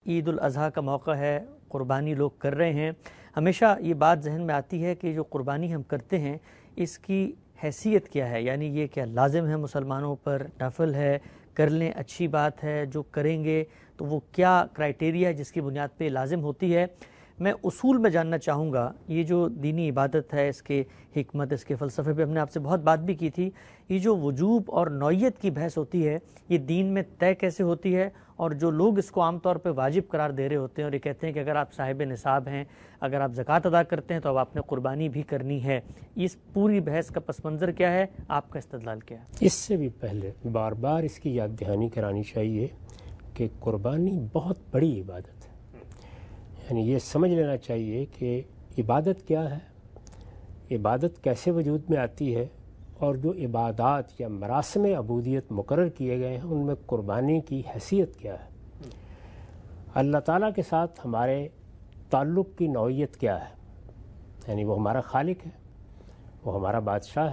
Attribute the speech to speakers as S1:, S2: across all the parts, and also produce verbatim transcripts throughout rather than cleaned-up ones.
S1: عید الاضحیٰ کا موقع ہے، قربانی لوگ کر رہے ہیں. ہمیشہ یہ بات ذہن میں آتی ہے کہ جو قربانی ہم کرتے ہیں اس کی حیثیت کیا ہے، یعنی یہ کیا لازم ہے مسلمانوں پر، نفل ہے، کر لیں اچھی بات ہے، جو کریں گے تو وہ کیا کرائیٹیریا ہے جس کی بنیاد پہ لازم ہوتی ہے. میں اصول میں جاننا چاہوں گا یہ جو دینی عبادت ہے، اس کے حکمت، اس کے فلسفے پہ ہم نے آپ سے بہت بات بھی کی تھی. یہ جو وجوب اور نوعیت کی بحث ہوتی ہے یہ دین میں طے کیسے ہوتی ہے، اور جو لوگ اس کو عام طور پہ واجب قرار دے رہے ہوتے ہیں اور یہ کہتے ہیں کہ اگر آپ صاحب نصاب ہیں، اگر آپ زکوٰۃ ادا کرتے ہیں تو اب آپ نے قربانی بھی کرنی ہے، اس پوری بحث کا پس منظر کیا ہے، آپ کا استدلال کیا ہے؟
S2: اس سے بھی پہلے بار بار اس کی یاد دہانی کرانی چاہیے کہ قربانی بہت بڑی عبادت ہے. یعنی یہ سمجھ لینا چاہیے کہ عبادت کیا ہے، عبادت کیسے وجود میں آتی ہے، اور جو عبادات یا مراسم عبودیت مقرر کیے گئے ہیں ان میں قربانی کی حیثیت کیا ہے. اللہ تعالیٰ کے ساتھ ہمارے تعلق کی نوعیت کیا ہے، یعنی وہ ہمارا خالق ہے، وہ ہمارا بادشاہ ہے،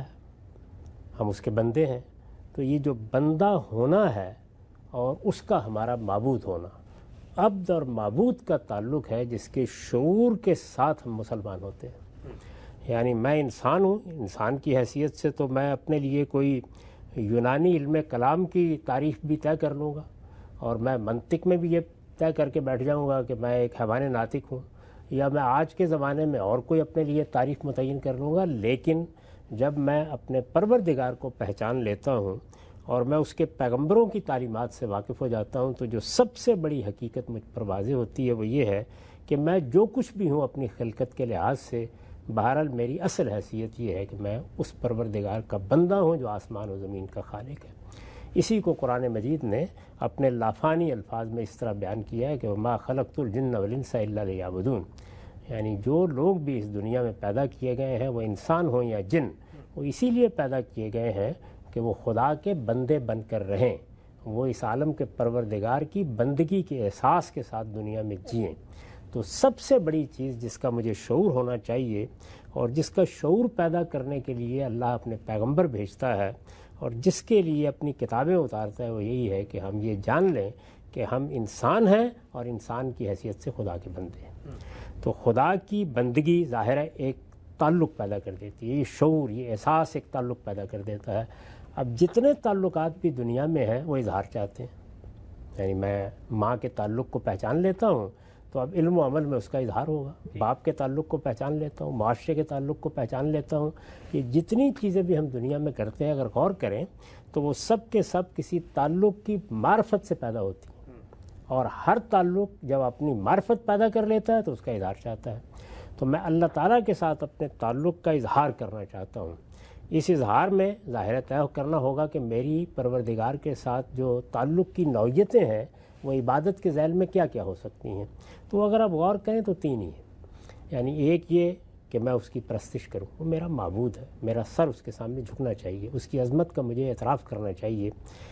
S2: ہم اس کے بندے ہیں. تو یہ جو بندہ ہونا ہے اور اس کا ہمارا معبود ہونا، عبد اور معبود کا تعلق ہے جس کے شعور کے ساتھ ہم مسلمان ہوتے ہیں. یعنی میں انسان ہوں، انسان کی حیثیت سے تو میں اپنے لیے کوئی یونانی علم کلام کی تعریف بھی طے کر لوں گا، اور میں منطق میں بھی یہ طے کر کے بیٹھ جاؤں گا کہ میں ایک حیوان ناطق ہوں، یا میں آج کے زمانے میں اور کوئی اپنے لیے تعریف متعین کر لوں گا. لیکن جب میں اپنے پروردگار کو پہچان لیتا ہوں اور میں اس کے پیغمبروں کی تعلیمات سے واقف ہو جاتا ہوں تو جو سب سے بڑی حقیقت مجھ پر واضح ہوتی ہے وہ یہ ہے کہ میں جو کچھ بھی ہوں اپنی خلقت کے لحاظ سے، بہرحال میری اصل حیثیت یہ ہے کہ میں اس پروردگار کا بندہ ہوں جو آسمان و زمین کا خالق ہے. اسی کو قرآن مجید نے اپنے لافانی الفاظ میں اس طرح بیان کیا ہے کہ وَمَا خَلَقْتُ الْجِنَّ وَالْإِنسَ إِلَّا لِيَعْبُدُونِ. یعنی جو لوگ بھی اس دنیا میں پیدا کیے گئے ہیں، وہ انسان ہوں یا جن، وہ اسی لیے پیدا کیے گئے ہیں کہ وہ خدا کے بندے بن کر رہیں، وہ اس عالم کے پروردگار کی بندگی کے احساس کے ساتھ دنیا میں جئیں. تو سب سے بڑی چیز جس کا مجھے شعور ہونا چاہیے اور جس کا شعور پیدا کرنے کے لیے اللہ اپنے پیغمبر بھیجتا ہے اور جس کے لیے اپنی کتابیں اتارتا ہے، وہ یہی ہے کہ ہم یہ جان لیں کہ ہم انسان ہیں اور انسان کی حیثیت سے خدا کے بندے ہیں. تو خدا کی بندگی ظاہر ہے ایک تعلق پیدا کر دیتی ہے، یہ شعور، یہ احساس ایک تعلق پیدا کر دیتا ہے. اب جتنے تعلقات بھی دنیا میں ہیں وہ اظہار چاہتے ہیں. یعنی میں ماں کے تعلق کو پہچان لیتا ہوں تو اب علم و عمل میں اس کا اظہار ہوگا. باپ کے تعلق کو پہچان لیتا ہوں، معاشرے کے تعلق کو پہچان لیتا ہوں. یہ جتنی چیزیں بھی ہم دنیا میں کرتے ہیں اگر غور کریں تو وہ سب کے سب کسی تعلق کی معرفت سے پیدا ہوتی ہیں، اور ہر تعلق جب اپنی معرفت پیدا کر لیتا ہے تو اس کا اظہار چاہتا ہے. تو میں اللہ تعالیٰ کے ساتھ اپنے تعلق کا اظہار کرنا چاہتا ہوں. اس اظہار میں ظاہر طے کرنا ہوگا کہ میری پروردگار کے ساتھ جو تعلق کی نوعیتیں ہیں وہ عبادت کے ذیل میں کیا کیا ہو سکتی ہیں. تو اگر آپ غور کریں تو تین ہی ہیں. یعنی ایک یہ کہ میں اس کی پرستش کروں، وہ میرا معبود ہے، میرا سر اس کے سامنے جھکنا چاہیے، اس کی عظمت کا مجھے اعتراف کرنا چاہیے.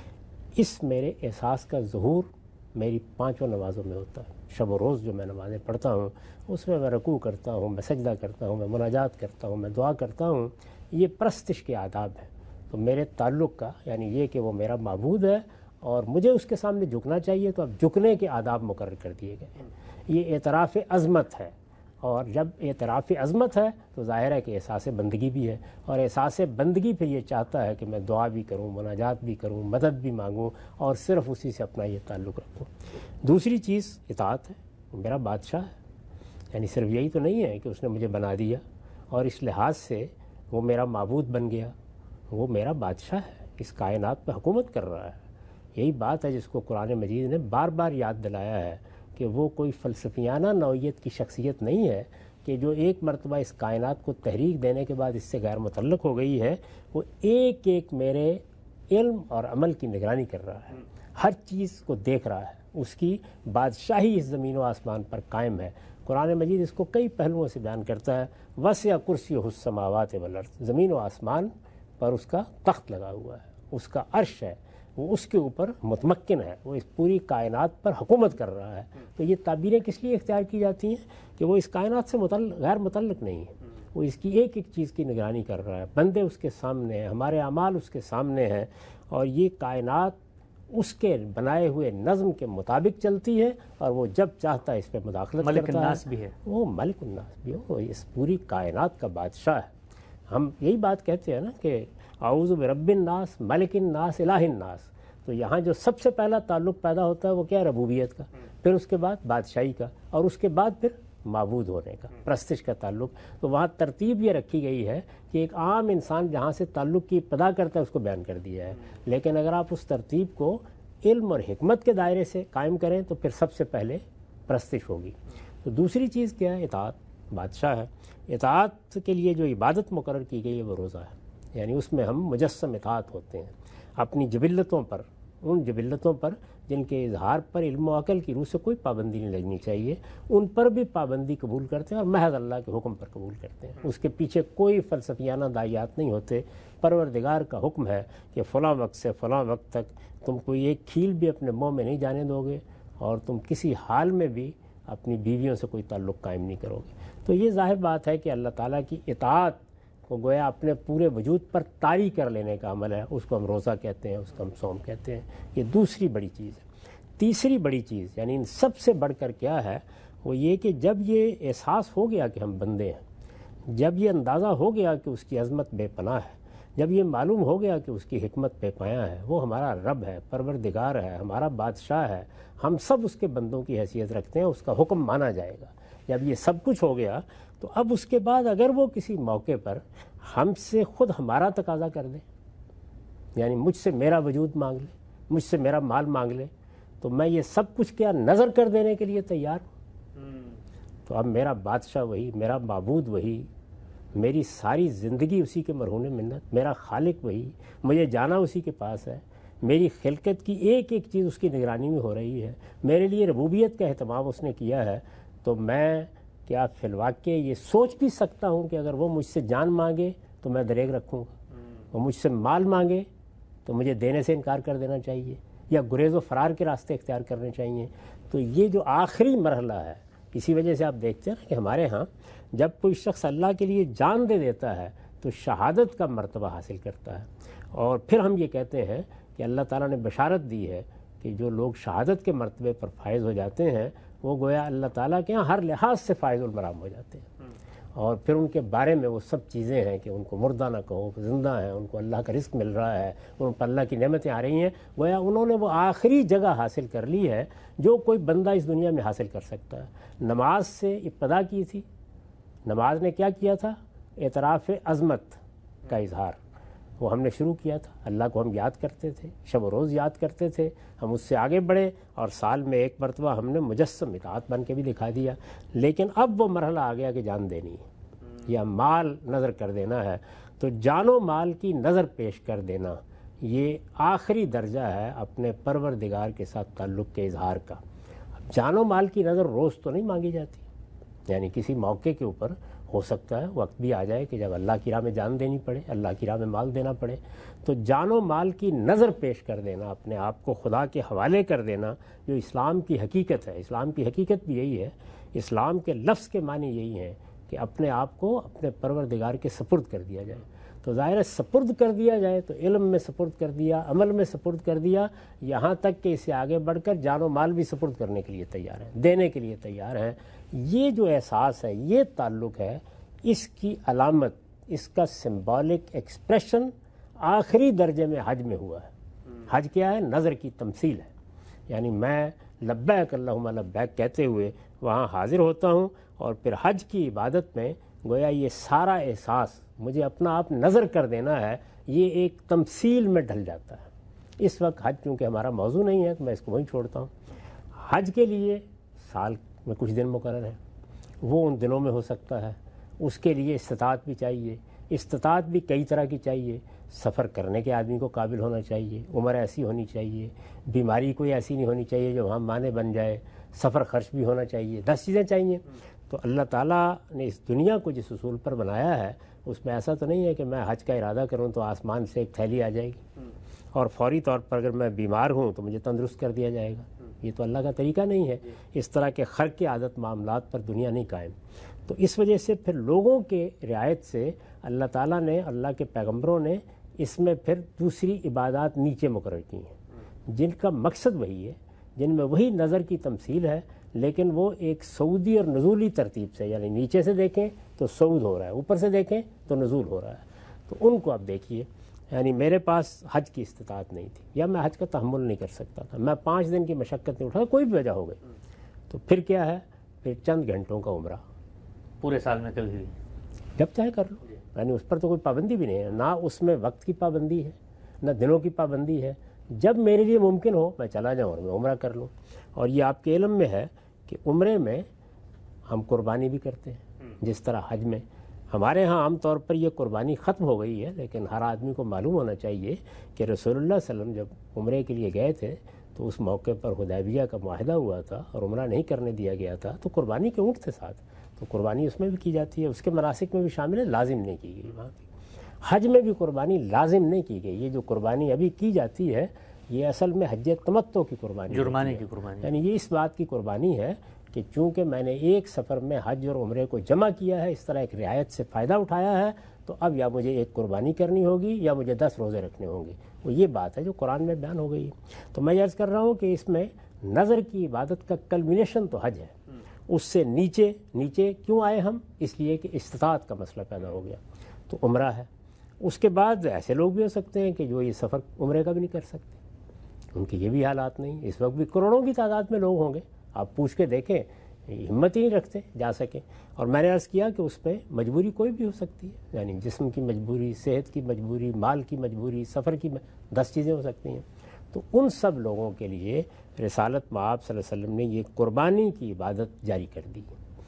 S2: اس میرے احساس کا ظہور میری پانچوں نمازوں میں ہوتا ہے. شب و روز جو میں نمازیں پڑھتا ہوں اس میں میں رکوع کرتا ہوں، میں سجدہ کرتا ہوں، میں مناجات کرتا ہوں، میں دعا کرتا ہوں. یہ پرستش کے آداب ہیں. تو میرے تعلق کا یعنی یہ کہ وہ میرا معبود ہے اور مجھے اس کے سامنے جھکنا چاہیے، تو اب جھکنے کے آداب مقرر کر دیے گئے ہیں. یہ اعتراف عظمت ہے، اور جب اعتراف عظمت ہے تو ظاہر ہے کہ احساس بندگی بھی ہے، اور احساس بندگی پھر یہ چاہتا ہے کہ میں دعا بھی کروں، مناجات بھی کروں، مدد بھی مانگوں اور صرف اسی سے اپنا یہ تعلق رکھوں. دوسری چیز اطاعت ہے. میرا بادشاہ ہے، یعنی صرف یہی تو نہیں ہے کہ اس نے مجھے بنا دیا اور اس لحاظ سے وہ میرا معبود بن گیا، وہ میرا بادشاہ ہے، اس کائنات پہ حکومت کر رہا ہے. یہی بات ہے جس کو قرآن مجید نے بار بار یاد دلایا ہے کہ وہ کوئی فلسفیانہ نوعیت کی شخصیت نہیں ہے کہ جو ایک مرتبہ اس کائنات کو تحریک دینے کے بعد اس سے غیر متعلق ہو گئی ہے. وہ ایک ایک میرے علم اور عمل کی نگرانی کر رہا ہے، ہر چیز کو دیکھ رہا ہے، اس کی بادشاہی اس زمین و آسمان پر قائم ہے. قرآن مجید اس کو کئی پہلوؤں سے بیان کرتا ہے. وسع کرسیہ السماوات والارض، زمین و آسمان پر اس کا تخت لگا ہوا ہے، اس کا عرش ہے، وہ اس کے اوپر متمکن ہے، وہ اس پوری کائنات پر حکومت کر رہا ہے. تو یہ تعبیریں کس لیے اختیار کی جاتی ہیں کہ وہ اس کائنات سے متعلق غیر متعلق نہیں ہے، وہ اس کی ایک ایک چیز کی نگرانی کر رہا ہے. بندے اس کے سامنے ہیں، ہمارے اعمال اس کے سامنے ہیں، اور یہ کائنات اس کے بنائے ہوئے نظم کے مطابق چلتی ہے اور وہ جب چاہتا ہے اس پہ مداخلت
S1: ملک
S2: کرتا
S1: الناس
S2: ہے
S1: بھی ہے،
S2: وہ ملک الناس بھی ہے، وہ اس پوری کائنات کا بادشاہ ہے۔ ہم یہی بات کہتے ہیں نا کہ اعوذ برب الناس ملک الناس الہ الناس، تو یہاں جو سب سے پہلا تعلق پیدا ہوتا ہے وہ کیا ہے؟ ربوبیت کا، پھر اس کے بعد بادشاہی کا، اور اس کے بعد پھر معبود ہونے کا، پرستش کا تعلق۔ تو وہاں ترتیب یہ رکھی گئی ہے کہ ایک عام انسان جہاں سے تعلق کی ابتدا کرتا ہے اس کو بیان کر دیا ہے، لیکن اگر آپ اس ترتیب کو علم اور حکمت کے دائرے سے قائم کریں تو پھر سب سے پہلے پرستش ہوگی۔ تو دوسری چیز کیا ہے؟ اطاعت، بادشاہ ہے، اطاعت کے لیے جو عبادت مقرر کی گئی ہے وہ روزہ ہے، یعنی اس میں ہم مجسم اطاعت ہوتے ہیں اپنی جبلتوں پر، ان جبلتوں پر جن کے اظہار پر علم و عقل کی روح سے کوئی پابندی نہیں لگنی چاہیے، ان پر بھی پابندی قبول کرتے ہیں اور محض اللہ کے حکم پر قبول کرتے ہیں، اس کے پیچھے کوئی فلسفیانہ داعیات نہیں ہوتے۔ پروردگار کا حکم ہے کہ فلاں وقت سے فلاں وقت تک تم کوئی ایک کھیل بھی اپنے منہ میں نہیں جانے دو گے اور تم کسی حال میں بھی اپنی بیویوں سے کوئی تعلق قائم نہیں کرو گے۔ تو یہ ظاہر بات ہے کہ اللہ تعالیٰ کی اطاعت کو گویا اپنے پورے وجود پر طاری کر لینے کا عمل ہے، اس کو ہم روزہ کہتے ہیں، اس کو ہم صوم کہتے ہیں۔ یہ دوسری بڑی چیز ہے۔ تیسری بڑی چیز یعنی ان سب سے بڑھ کر کیا ہے وہ یہ کہ جب یہ احساس ہو گیا کہ ہم بندے ہیں، جب یہ اندازہ ہو گیا کہ اس کی عظمت بے پناہ ہے، جب یہ معلوم ہو گیا کہ اس کی حکمت بے پایاں ہے، وہ ہمارا رب ہے، پروردگار ہے، ہمارا بادشاہ ہے، ہم سب اس کے بندوں کی حیثیت رکھتے ہیں، اس کا حکم مانا جائے گا، جب یہ سب کچھ ہو گیا تو اب اس کے بعد اگر وہ کسی موقع پر ہم سے خود ہمارا تقاضا کر دے، یعنی مجھ سے میرا وجود مانگ لے، مجھ سے میرا مال مانگ لے، تو میں یہ سب کچھ کیا نظر کر دینے کے لیے تیار ہوں۔ تو اب میرا بادشاہ وہی، میرا معبود وہی، میری ساری زندگی اسی کے مرہون منت، میرا خالق وہی، مجھے جانا اسی کے پاس ہے، میری خلقت کی ایک ایک چیز اس کی نگرانی میں ہو رہی ہے، میرے لیے ربوبیت کا اہتمام اس نے کیا ہے، تو میں کیا فی الواقع یہ سوچ بھی سکتا ہوں کہ اگر وہ مجھ سے جان مانگے تو میں دریغ رکھوں گا، وہ مجھ سے مال مانگے تو مجھے دینے سے انکار کر دینا چاہیے یا گریز و فرار کے راستے اختیار کرنے چاہیے۔ تو یہ جو آخری مرحلہ ہے، اسی وجہ سے آپ دیکھتے ہیں کہ ہمارے ہاں جب کوئی شخص اللہ کے لیے جان دے دیتا ہے تو شہادت کا مرتبہ حاصل کرتا ہے، اور پھر ہم یہ کہتے ہیں کہ اللہ تعالیٰ نے بشارت دی ہے کہ جو لوگ شہادت کے مرتبے پر فائز ہو جاتے ہیں وہ گویا اللہ تعالیٰ کے ہاں ہر لحاظ سے فائز المرام ہو جاتے ہیں، اور پھر ان کے بارے میں وہ سب چیزیں ہیں کہ ان کو مردہ نہ کہو، زندہ ہیں، ان کو اللہ کا رزق مل رہا ہے، ان پر اللہ کی نعمتیں آ رہی ہیں، گویا انہوں نے وہ آخری جگہ حاصل کر لی ہے جو کوئی بندہ اس دنیا میں حاصل کر سکتا ہے۔ نماز سے ابتدا کی تھی، نماز نے کیا کیا تھا؟ اعتراف عظمت کا اظہار، وہ ہم نے شروع کیا تھا، اللہ کو ہم یاد کرتے تھے، شب و روز یاد کرتے تھے، ہم اس سے آگے بڑھے اور سال میں ایک مرتبہ ہم نے مجسم اطاعت بن کے بھی دکھا دیا، لیکن اب وہ مرحلہ آ گیا کہ جان دینی ہے یا مال نظر کر دینا ہے، تو جان و مال کی نظر پیش کر دینا یہ آخری درجہ ہے اپنے پروردگار کے ساتھ تعلق کے اظہار کا۔ جان و مال کی نظر روز تو نہیں مانگی جاتی، یعنی کسی موقع کے اوپر ہو سکتا ہے وقت بھی آ جائے کہ جب اللہ کی راہ میں جان دینی پڑے، اللہ کی راہ میں مال دینا پڑے، تو جان و مال کی نظر پیش کر دینا، اپنے آپ کو خدا کے حوالے کر دینا، جو اسلام کی حقیقت ہے۔ اسلام کی حقیقت بھی یہی ہے، اسلام کے لفظ کے معنی یہی ہیں کہ اپنے آپ کو اپنے پروردگار کے سپرد کر دیا جائے۔ تو ظاہر ہے سپرد کر دیا جائے تو علم میں سپرد کر دیا، عمل میں سپرد کر دیا، یہاں تک کہ اسے آگے بڑھ کر جان و مال بھی سپرد کرنے کے لیے تیار ہیں، دینے کے لیے تیار ہیں۔ یہ جو احساس ہے، یہ تعلق ہے، اس کی علامت، اس کا سمبولک ایکسپریشن آخری درجے میں حج میں ہوا ہے۔ حج کیا ہے؟ نظر کی تمثیل ہے، یعنی میں لبیک اللہم لبیک کہتے ہوئے وہاں حاضر ہوتا ہوں، اور پھر حج کی عبادت میں گویا یہ سارا احساس مجھے اپنا آپ نظر کر دینا ہے، یہ ایک تمثیل میں ڈھل جاتا ہے۔ اس وقت حج چونکہ ہمارا موضوع نہیں ہے تو میں اس کو وہیں چھوڑتا ہوں۔ حج کے لیے سال میں کچھ دن مقرر ہیں، وہ ان دنوں میں ہو سکتا ہے، اس کے لیے استطاعت بھی چاہیے، استطاعت بھی کئی طرح کی چاہیے، سفر کرنے کے آدمی کو قابل ہونا چاہیے، عمر ایسی ہونی چاہیے، بیماری کوئی ایسی نہیں ہونی چاہیے جو وہاں مانع بن جائے، سفر خرچ بھی ہونا چاہیے، دس چیزیں چاہیے۔ تو اللہ تعالیٰ نے اس دنیا کو جس اصول پر بنایا ہے اس میں ایسا تو نہیں ہے کہ میں حج کا ارادہ کروں تو آسمان سے ایک تھیلی آ جائے گی اور فوری طور پر اگر میں بیمار ہوں تو مجھے تندرست کر دیا جائے گا، یہ تو اللہ کا طریقہ نہیں ہے۔ اس طرح کے خرق کے عادت معاملات پر دنیا نہیں قائم، تو اس وجہ سے پھر لوگوں کے رعایت سے اللہ تعالیٰ نے، اللہ کے پیغمبروں نے اس میں پھر دوسری عبادات نیچے مقرر کی ہیں، جن کا مقصد وہی ہے، جن میں وہی نظر کی تمثیل ہے، لیکن وہ ایک صعودی اور نزولی ترتیب سے، یعنی نیچے سے دیکھیں تو صعود ہو رہا ہے، اوپر سے دیکھیں تو نزول ہو رہا ہے. تو ان کو آپ دیکھیے. یعنی میرے پاس حج کی استطاعت نہیں تھی یا میں حج کا تحمل نہیں کر سکتا تھا، میں پانچ دن کی مشقت نہیں اٹھا، کوئی بھی وجہ ہو گئی، تو پھر کیا ہے، پھر چند گھنٹوں کا عمرہ
S1: پورے سال میں کبھی بھی
S2: جب چاہے کر لو. یعنی اس پر تو کوئی پابندی بھی نہیں ہے، نہ اس میں وقت کی پابندی ہے نہ دنوں کی پابندی ہے. جب میرے لیے ممکن ہو میں چلا جاؤں اور میں عمرہ کر لوں. اور یہ آپ کے علم میں ہے کہ عمرے میں ہم قربانی بھی کرتے ہیں، جس طرح حج میں. ہمارے ہاں عام طور پر یہ قربانی ختم ہو گئی ہے، لیکن ہر آدمی کو معلوم ہونا چاہیے کہ رسول اللہ صلی اللہ علیہ وسلم جب عمرے کے لیے گئے تھے تو اس موقع پر حدیبیہ کا معاہدہ ہوا تھا اور عمرہ نہیں کرنے دیا گیا تھا، تو قربانی کے اونٹ تھے ساتھ، تو قربانی اس میں بھی کی جاتی ہے، اس کے مناسک میں بھی شامل ہے، لازم نہیں کی گئی. وہاں کی حج میں بھی قربانی لازم نہیں کی گئی. یہ جو قربانی ابھی کی جاتی ہے یہ اصل میں حج تمتع کی قربانی،
S1: جرمانے کی قربانی،
S2: یعنی یہ اس بات کی قربانی ہے کہ چونکہ میں نے ایک سفر میں حج اور عمرے کو جمع کیا ہے، اس طرح ایک رعایت سے فائدہ اٹھایا ہے، تو اب یا مجھے ایک قربانی کرنی ہوگی یا مجھے دس روزے رکھنے ہوں گے. وہ یہ بات ہے جو قرآن میں بیان ہو گئی. تو میں عرض کر رہا ہوں کہ اس میں نظر کی عبادت کا کلمینیشن تو حج ہے. اس سے نیچے نیچے کیوں آئے ہم؟ اس لیے کہ استطاعت کا مسئلہ پیدا ہو گیا، تو عمرہ ہے. اس کے بعد ایسے لوگ بھی ہو سکتے ہیں کہ جو یہ سفر عمرے کا بھی نہیں کر سکتے، ان کے یہ بھی حالات نہیں. اس وقت بھی کروڑوں کی تعداد میں لوگ ہوں گے، آپ پوچھ کے دیکھیں، ہمت ہی نہیں رکھتے جا سکیں. اور میں نے عرض کیا کہ اس میں مجبوری کوئی بھی ہو سکتی ہے، یعنی جسم کی مجبوری، صحت کی مجبوری، مال کی مجبوری، سفر کی دس چیزیں ہو سکتی ہیں. تو ان سب لوگوں کے لیے رسالت مآب صلی اللہ علیہ وسلم نے یہ قربانی کی عبادت جاری کر دی.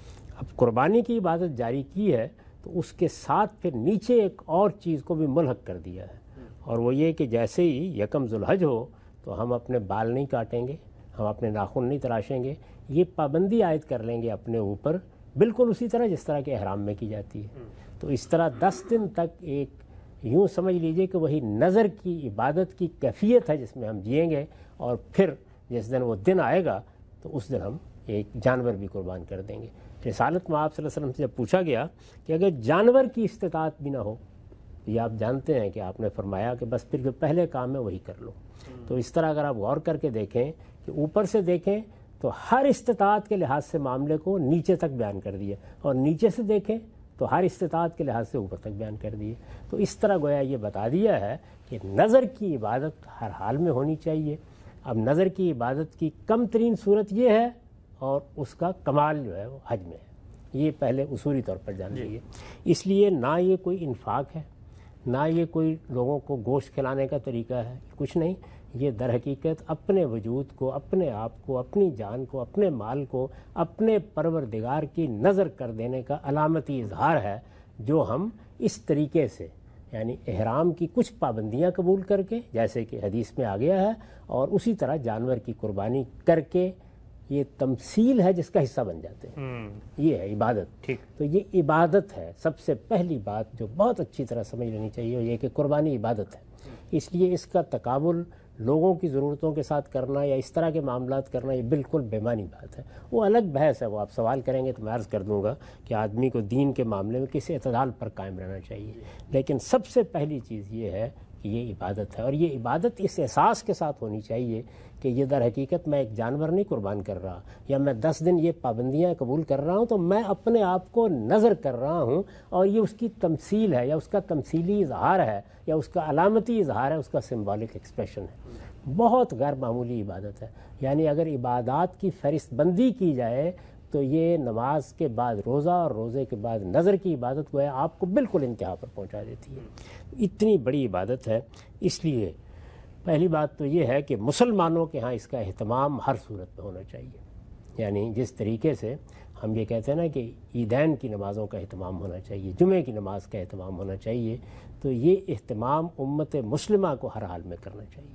S2: اب قربانی کی عبادت جاری کی ہے تو اس کے ساتھ پھر نیچے ایک اور چیز کو بھی ملحق کر دیا ہے، اور وہ یہ کہ جیسے ہی یکم ذوالحج ہو تو ہم اپنے بال نہیں کاٹیں گے، ہم اپنے ناخن نہیں تراشیں گے. یہ پابندی عائد کر لیں گے اپنے اوپر، بالکل اسی طرح جس طرح کے احرام میں کی جاتی ہے. تو اس طرح دس دن تک ایک یوں سمجھ لیجئے کہ وہی نظر کی عبادت کی کیفیت ہے جس میں ہم جئیں گے، اور پھر جس دن وہ دن آئے گا تو اس دن ہم ایک جانور بھی قربان کر دیں گے. رسالت مآب صلی اللہ علیہ وسلم سے جب پوچھا گیا کہ اگر جانور کی استطاعت بھی نہ ہو، یہ آپ جانتے ہیں کہ آپ نے فرمایا کہ بس پھر جو پہلے کام ہے وہی کر لو. تو اس طرح اگر آپ غور کر کے دیکھیں کہ اوپر سے دیکھیں تو ہر استطاعت کے لحاظ سے معاملے کو نیچے تک بیان کر دیا، اور نیچے سے دیکھیں تو ہر استطاعت کے لحاظ سے اوپر تک بیان کر دیے. تو اس طرح گویا یہ بتا دیا ہے کہ نظر کی عبادت ہر حال میں ہونی چاہیے. اب نظر کی عبادت کی کم ترین صورت یہ ہے، اور اس کا کمال جو ہے وہ حج میں ہے. یہ پہلے اصولی طور پر جان لیجیے. اس لیے نہ یہ کوئی انفاق ہے، نہ یہ کوئی لوگوں کو گوشت کھلانے کا طریقہ ہے، کچھ نہیں. یہ در حقیقت اپنے وجود کو، اپنے آپ کو، اپنی جان کو، اپنے مال کو اپنے پروردگار کی نظر کر دینے کا علامتی اظہار ہے، جو ہم اس طریقے سے، یعنی احرام کی کچھ پابندیاں قبول کر کے، جیسے کہ حدیث میں آ گیا ہے، اور اسی طرح جانور کی قربانی کر کے، یہ تمثیل ہے جس کا حصہ بن جاتے ہیں. یہ ہے عبادت. ٹھیک. تو یہ عبادت ہے. سب سے پہلی بات جو بہت اچھی طرح سمجھ لینی چاہیے وہ یہ کہ قربانی عبادت ہے. اس لیے اس کا تقابل لوگوں کی ضرورتوں کے ساتھ کرنا یا اس طرح کے معاملات کرنا یہ بالکل بے معنی بات ہے. وہ الگ بحث ہے، وہ آپ سوال کریں گے تو میں عرض کر دوں گا کہ آدمی کو دین کے معاملے میں کسی اعتدال پر قائم رہنا چاہیے. لیکن سب سے پہلی چیز یہ ہے کہ یہ عبادت ہے، اور یہ عبادت اس احساس کے ساتھ ہونی چاہیے کہ یہ در حقیقت میں ایک جانور نہیں قربان کر رہا، یا میں دس دن یہ پابندیاں قبول کر رہا ہوں تو میں اپنے آپ کو نظر کر رہا ہوں، اور یہ اس کی تمثیل ہے، یا اس کا تمثیلی اظہار ہے، یا اس کا علامتی اظہار ہے، اس کا سمبولک ایکسپریشن ہے. بہت غیر معمولی عبادت ہے. یعنی اگر عبادات کی فہرست بندی کی جائے تو یہ نماز کے بعد روزہ اور روزے کے بعد نظر کی عبادت کو ہے آپ کو بالکل انتہا پر پہنچا دیتی ہے. اتنی بڑی عبادت ہے. اس لیے پہلی بات تو یہ ہے کہ مسلمانوں کے ہاں اس کا اہتمام ہر صورت میں ہونا چاہیے. یعنی جس طریقے سے ہم یہ کہتے ہیں نا کہ عیدین کی نمازوں کا اہتمام ہونا چاہیے، جمعے کی نماز کا اہتمام ہونا چاہیے، تو یہ اہتمام امت مسلمہ کو ہر حال میں کرنا چاہیے.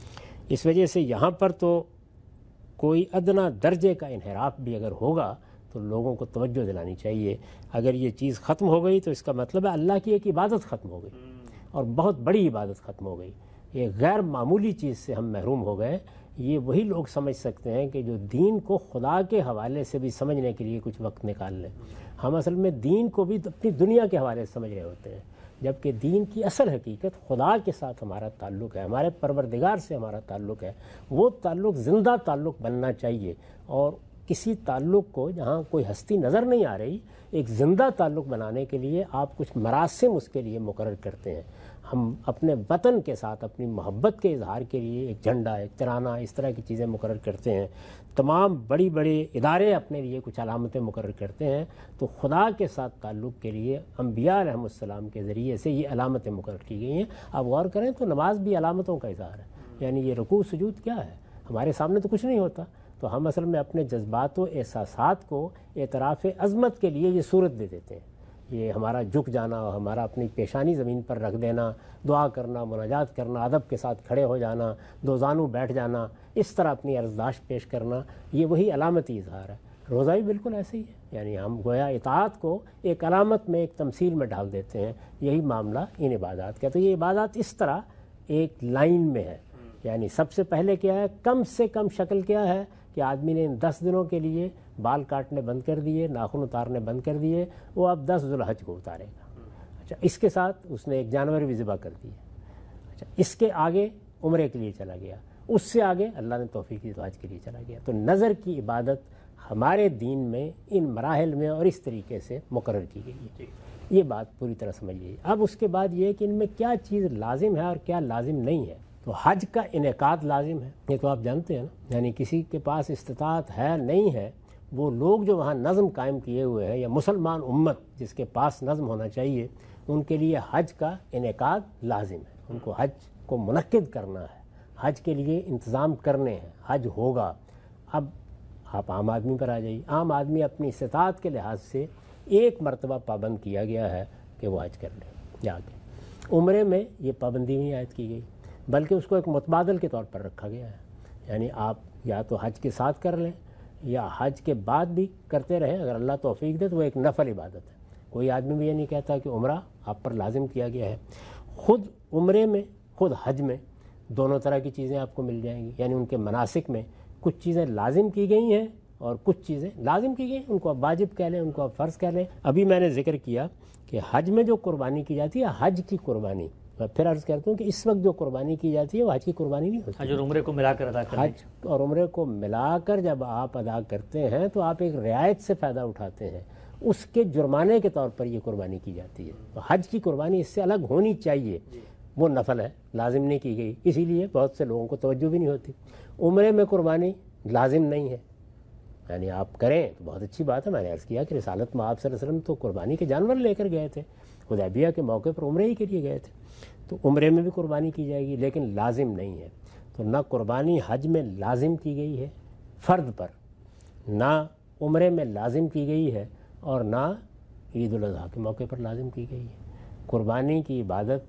S2: اس وجہ سے یہاں پر تو کوئی ادنا درجے کا انحراف بھی اگر ہوگا تو لوگوں کو توجہ دلانی چاہیے. اگر یہ چیز ختم ہو گئی تو اس کا مطلب ہے اللہ کی ایک عبادت ختم ہو گئی، اور بہت بڑی عبادت ختم ہو گئی. یہ غیر معمولی چیز سے ہم محروم ہو گئے. یہ وہی لوگ سمجھ سکتے ہیں کہ جو دین کو خدا کے حوالے سے بھی سمجھنے کے لیے کچھ وقت نکال لیں. ہم اصل میں دین کو بھی اپنی دنیا کے حوالے سے سمجھ رہے ہوتے ہیں. جبکہ دین کی اصل حقیقت خدا کے ساتھ ہمارا تعلق ہے، ہمارے پروردگار سے ہمارا تعلق ہے. وہ تعلق زندہ تعلق بننا چاہیے، اور کسی تعلق کو جہاں کوئی ہستی نظر نہیں آ رہی، ایک زندہ تعلق بنانے کے لیے آپ کچھ مراسم اس کے لیے مقرر کرتے ہیں. ہم اپنے وطن کے ساتھ اپنی محبت کے اظہار کے لیے ایک جھنڈا، ایک ترانہ، اس طرح کی چیزیں مقرر کرتے ہیں. تمام بڑی بڑے ادارے اپنے لیے کچھ علامتیں مقرر کرتے ہیں. تو خدا کے ساتھ تعلق کے لیے انبیاء علیہ السلام کے ذریعے سے یہ علامتیں مقرر کی گئی ہیں. آپ غور کریں تو نماز بھی علامتوں کا اظہار ہے. یعنی یہ رکوع سجود کیا ہے؟ ہمارے سامنے تو کچھ نہیں ہوتا، تو ہم اصل میں اپنے جذبات و احساسات کو اعتراف عظمت کے لیے یہ صورت دے دیتے ہیں. یہ ہمارا جھک جانا، ہمارا اپنی پیشانی زمین پر رکھ دینا، دعا کرنا، مناجات کرنا، ادب کے ساتھ کھڑے ہو جانا، دو زانو بیٹھ جانا، اس طرح اپنی عرضداشت پیش کرنا، یہ وہی علامتی اظہار ہے. روزہ بھی بالکل ایسے ہی ہے. یعنی ہم گویا اطاعت کو ایک علامت میں، ایک تمثیل میں ڈال دیتے ہیں. یہی معاملہ ان عبادات کا. تو یہ عبادات اس طرح ایک لائن میں ہے. یعنی سب سے پہلے کیا ہے؟ کم سے کم شکل کیا ہے کہ آدمی نے ان دس دنوں کے لیے بال کاٹنے بند کر دیے، ناخن اتارنے بند کر دیے، وہ اب دس ذوالحج کو اتارے گا. اچھا، اس کے ساتھ اس نے ایک جانور بھی ذبح کر دیا. اچھا، اس کے آگے عمرے کے لیے چلا گیا، اس سے آگے اللہ نے توفیق دی تو حج کے لیے چلا گیا. تو نظر کی عبادت ہمارے دین میں ان مراحل میں اور اس طریقے سے مقرر کی گئی ہے. یہ بات پوری طرح سمجھیے. اب اس کے بعد یہ کہ ان میں کیا چیز لازم ہے اور کیا لازم نہیں ہے. تو حج کا انعقاد لازم ہے، یہ تو آپ جانتے ہیں نا. یعنی کسی کے پاس استطاعت ہے نہیں ہے، وہ لوگ جو وہاں نظم قائم کیے ہوئے ہیں، یا مسلمان امت جس کے پاس نظم ہونا چاہیے، ان کے لیے حج کا انعقاد لازم ہے. ان کو حج کو منعقد کرنا ہے، حج کے لیے انتظام کرنے ہیں. حج ہوگا. اب آپ عام آدمی پر آ جائیے. عام آدمی اپنی استطاعت کے لحاظ سے ایک مرتبہ پابند کیا گیا ہے کہ وہ حج کر لے جا کے. عمرے میں یہ پابندی نہیں عائد کی گئی، بلکہ اس کو ایک متبادل کے طور پر رکھا گیا ہے. یعنی آپ یا تو حج کے ساتھ کر لیں یا حج کے بعد بھی کرتے رہیں. اگر اللہ توفیق دے تو وہ ایک نفل عبادت ہے. کوئی آدمی بھی یہ نہیں کہتا کہ عمرہ آپ پر لازم کیا گیا ہے. خود عمرے میں، خود حج میں دونوں طرح کی چیزیں آپ کو مل جائیں گی. یعنی ان کے مناسک میں کچھ چیزیں لازم کی گئی ہیں اور کچھ چیزیں لازم کی گئی ہیں، ان کو آپ واجب کہہ لیں، ان کو آپ فرض کہہ لیں. ابھی میں نے ذکر کیا کہ حج میں جو قربانی کی جاتی ہے، حج کی قربانی، میں پھر عرض کرتا ہوں کہ اس وقت جو قربانی کی جاتی ہے وہ حج کی قربانی نہیں ہوتی.
S1: حج اور عمرے کو ملا کر ادا کرتے ہیں.
S2: حج اور عمرے کو ملا کر جب آپ ادا کرتے ہیں تو آپ ایک رعایت سے فائدہ اٹھاتے ہیں، اس کے جرمانے کے طور پر یہ قربانی کی جاتی ہے. تو حج کی قربانی اس سے الگ ہونی چاہیے. وہ نفل ہے، لازم نہیں کی گئی، اسی لیے بہت سے لوگوں کو توجہ بھی نہیں ہوتی. عمرے میں قربانی لازم نہیں ہے. یعنی آپ کریں تو بہت اچھی بات ہے. میں نے عرض کیا کہ رسالت میں آپ صلی اللہ علیہ وسلم تو قربانی کے جانور لے کر گئے تھے، حدیبیہ کے موقع پر عمرے ہی کے لیے گئے تھے. تو عمرے میں بھی قربانی کی جائے گی، لیکن لازم نہیں ہے. تو نہ قربانی حج میں لازم کی گئی ہے فرد پر، نہ عمرے میں لازم کی گئی ہے، اور نہ عید الاضحیٰ کے موقع پر لازم کی گئی ہے. قربانی کی عبادت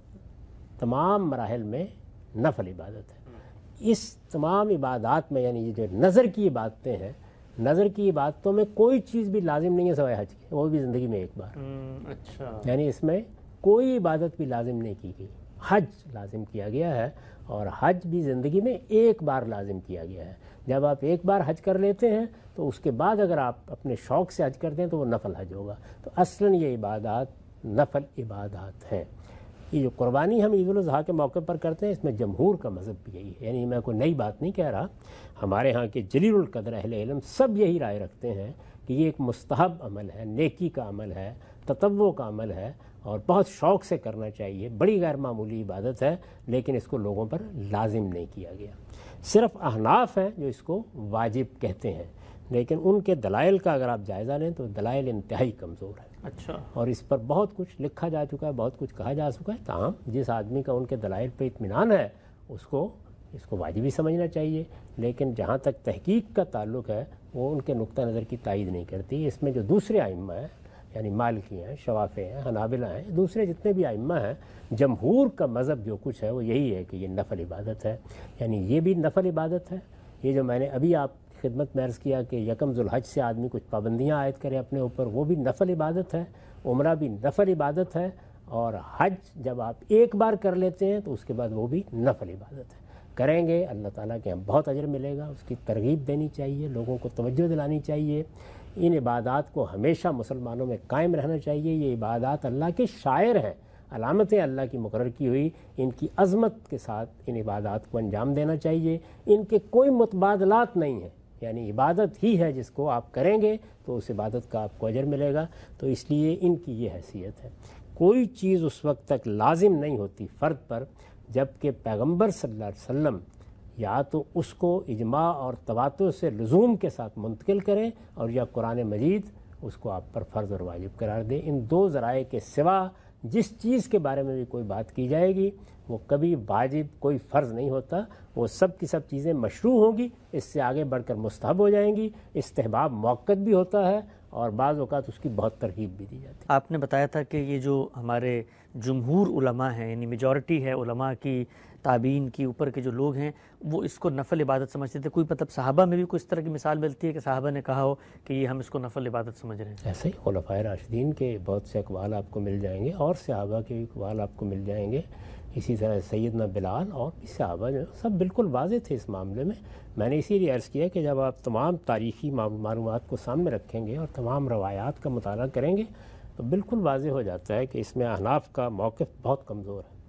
S2: تمام مراحل میں نفل عبادت ہے. اس تمام عبادات میں، یعنی یہ جو نظر کی عبادتیں ہیں، نظر کی عبادتوں میں کوئی چیز بھی لازم نہیں ہے سوائے حج کی، وہ بھی زندگی میں ایک بار.
S1: اچھا،
S2: یعنی اس میں کوئی عبادت بھی لازم نہیں کی گئی. حج لازم کیا گیا ہے، اور حج بھی زندگی میں ایک بار لازم کیا گیا ہے. جب آپ ایک بار حج کر لیتے ہیں تو اس کے بعد اگر آپ اپنے شوق سے حج کرتے ہیں تو وہ نفل حج ہوگا. تو اصلاً یہ عبادات نفل عبادات ہیں. یہ جو قربانی ہم عید الاضحیٰ کے موقع پر کرتے ہیں، اس میں جمہور کا مذہب بھی یہی ہے. یعنی میں کوئی نئی بات نہیں کہہ رہا. ہمارے ہاں کے جلیل القدر اہل علم سب یہی رائے رکھتے ہیں کہ یہ ایک مستحب عمل ہے، نیکی کا عمل ہے، تطوع کا عمل ہے، اور بہت شوق سے کرنا چاہیے. بڑی غیر معمولی عبادت ہے، لیکن اس کو لوگوں پر لازم نہیں کیا گیا. صرف احناف ہیں جو اس کو واجب کہتے ہیں، لیکن ان کے دلائل کا اگر آپ جائزہ لیں تو دلائل انتہائی کمزور ہے.
S1: اچھا،
S2: اور اس پر بہت کچھ لکھا جا چکا ہے، بہت کچھ کہا جا چکا ہے. تاہم جس آدمی کا ان کے دلائل پہ اطمینان ہے اس کو اس کو واجب ہی سمجھنا چاہیے. لیکن جہاں تک تحقیق کا تعلق ہے وہ ان کے نقطہ نظر کی تائید نہیں کرتی. اس میں جو دوسرے ائمہ ہیں، یعنی مالکی ہیں، شوافی ہیں، حنابلہ ہیں، دوسرے جتنے بھی ائمہ ہیں، جمہور کا مذہب جو کچھ ہے وہ یہی ہے کہ یہ نفل عبادت ہے. یعنی یہ بھی نفل عبادت ہے. یہ جو میں نے ابھی آپ کی خدمت میں عرض کیا کہ یکم ذوالحج سے آدمی کچھ پابندیاں عائد کرے اپنے اوپر، وہ بھی نفل عبادت ہے. عمرہ بھی نفل عبادت ہے، اور حج جب آپ ایک بار کر لیتے ہیں تو اس کے بعد وہ بھی نفل عبادت ہے. کریں گے اللہ تعالیٰ کے ہم بہت اجر ملے گا. اس کی ترغیب دینی چاہیے، لوگوں کو توجہ دلانی چاہیے. ان عبادات کو ہمیشہ مسلمانوں میں قائم رہنا چاہیے. یہ عبادات اللہ کے شاعر ہیں. علامتیں اللہ کی مقرر کی ہوئی، ان کی عظمت کے ساتھ ان عبادات کو انجام دینا چاہیے. ان کے کوئی متبادلات نہیں ہیں، یعنی عبادت ہی ہے جس کو آپ کریں گے تو اس عبادت کا آپ کو اجر ملے گا. تو اس لیے ان کی یہ حیثیت ہے. کوئی چیز اس وقت تک لازم نہیں ہوتی فرد پر جب کہ پیغمبر صلی اللہ علیہ وسلم یا تو اس کو اجماع اور تواتر سے لزوم کے ساتھ منتقل کریں اور یا قرآن مجید اس کو آپ پر فرض اور واجب قرار دے. ان دو ذرائع کے سوا جس چیز کے بارے میں بھی کوئی بات کی جائے گی وہ کبھی واجب کوئی فرض نہیں ہوتا. وہ سب کی سب چیزیں مشروع ہوں گی، اس سے آگے بڑھ کر مستحب ہو جائیں گی. استحباب موقت بھی ہوتا ہے اور بعض اوقات اس کی بہت ترغیب بھی دی جاتی ہے.
S1: آپ نے بتایا تھا کہ یہ جو ہمارے جمہور علماء ہیں، یعنی میجورٹی ہے علماء کی، تابعین کی اوپر کے جو لوگ ہیں، وہ اس کو نفل عبادت سمجھتے تھے. کوئی مطلب صحابہ میں بھی کوئی اس طرح کی مثال ملتی ہے کہ صحابہ نے کہا ہو کہ یہ ہم اس کو نفل عبادت سمجھ رہے ہیں؟
S2: ایسے ہی خلفائے راشدین کے بہت سے اقوال آپ کو مل جائیں گے اور صحابہ کے بھی اقوال آپ کو مل جائیں گے. اسی طرح سیدنا بلال اور بھی صحابہ جو سب بالکل واضح تھے اس معاملے میں. میں نے اسی لیے عرض کیا کہ جب آپ تمام تاریخی معلومات کو سامنے رکھیں گے اور تمام روایات کا مطالعہ کریں گے تو بالکل واضح ہو جاتا ہے کہ اس میں احناف کا موقف بہت کمزور ہے.